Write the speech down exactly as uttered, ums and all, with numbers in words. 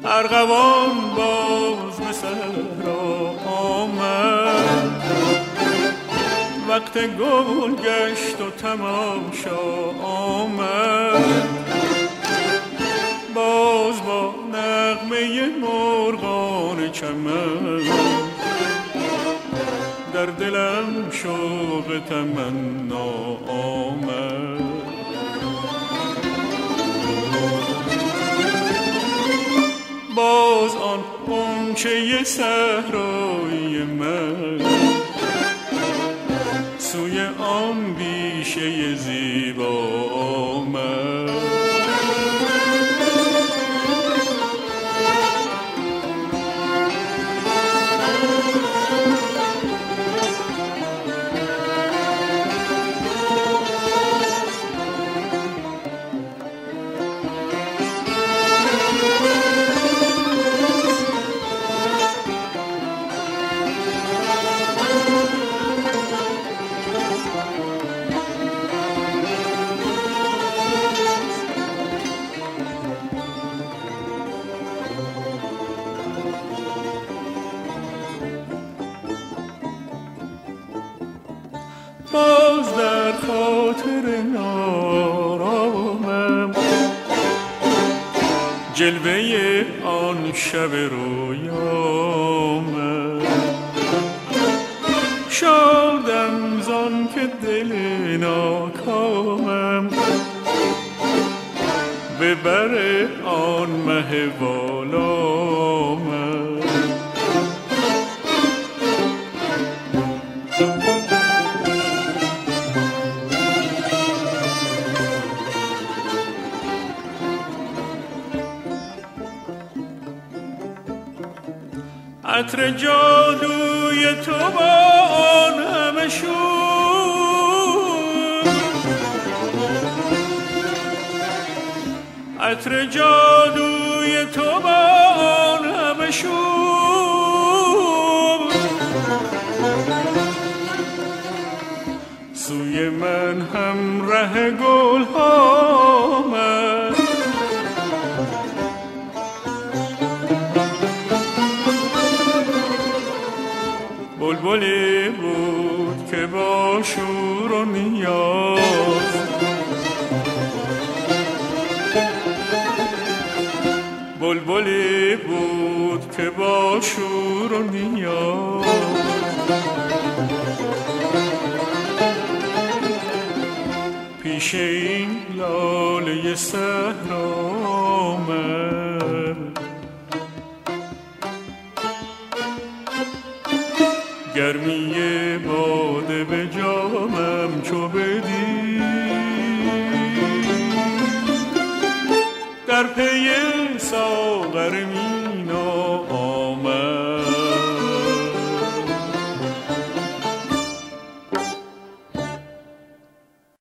ارغوان باز به صحرا آمد، وقت گل گشت و تماشا آمد. باز با نغمه مرغان چمن در دلم شوق تمنا آمد. باز آن غنچه صحرایی من سوی آن بیشه زیبا آمد. باز در خاطر نارامم جلوه آن شب رویامم. شادم زان که دل ناکامم به بر آن مه والامم. عطر جادوی تو با آن همه شور، عطر جادوی تو با آن همه شور، سوی من هم ره گل آمد. بلبلی بود که با شور و نیاز بلبلی بود که با شور و نیاز پیش این لاله صحرا آمد. گرمی باده به جامم چو به